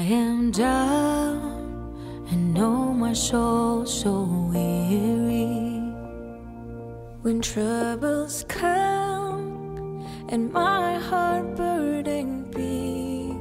am down and know my soul so weary. When troubles come and my heart burden be,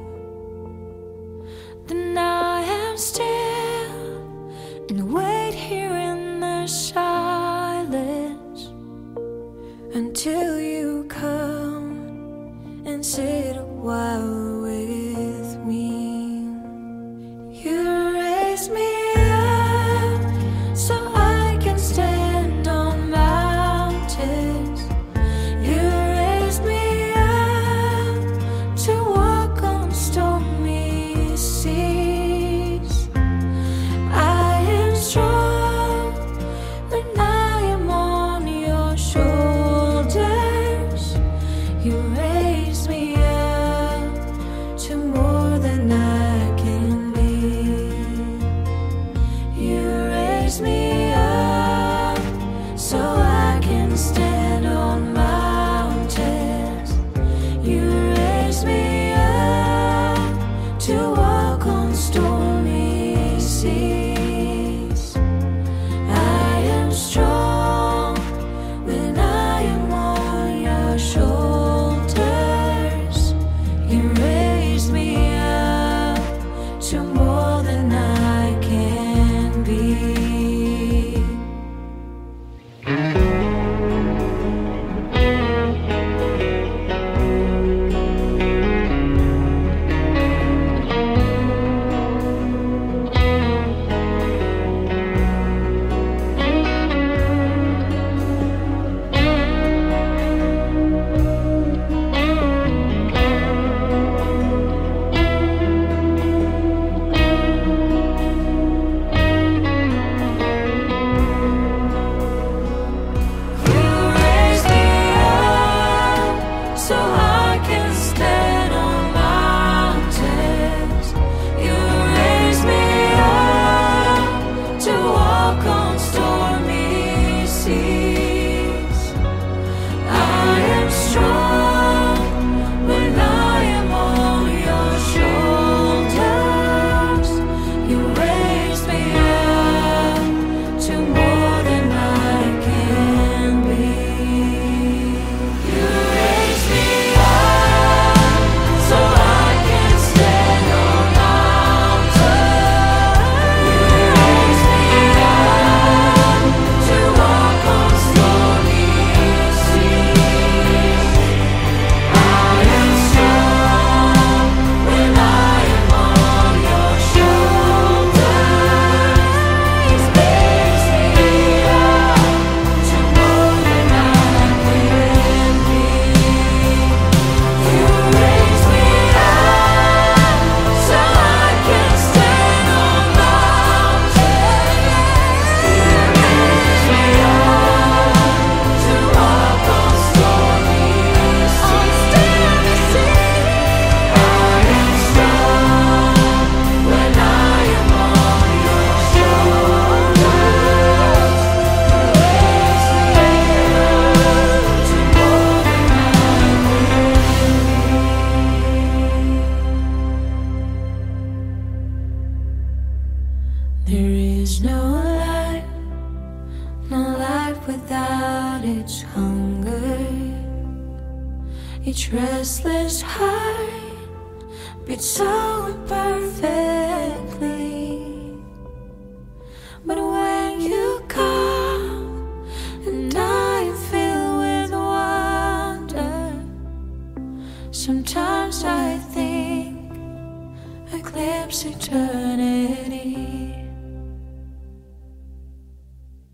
then I am still and wait here in the silence until you come and sit a while with me. You raise me up so I can stand on mountains. You raise me up to walk on stormy seas. I am strong when I am on your shoulders. You raise me up to more than I can be. You raise me up so I can stand on mountains. You raise me up to walk on stormy seas. I am strong when I am on your shoulders. You raise me up to more than I can be. So I can stand on mountains. You raise me up to walk on stormy seas. I am strong when I am on your shoulders. You raise me up to more than I can be. You raise me so I can stand on mountains. You raise me up to walk on stormy seas. I am strong when I am on your shoulders. You raise me up to more than I can be. You raise me up so I can stand on mountains. You raise me up to walk on stormy seas. I am strong when I am on your shoulders. You raise me up to more than I can be. There is no life without its hunger. Each restless heart beats so imperfectly. But when you come and I am filled with wonder, sometimes I think I glimpse eternity.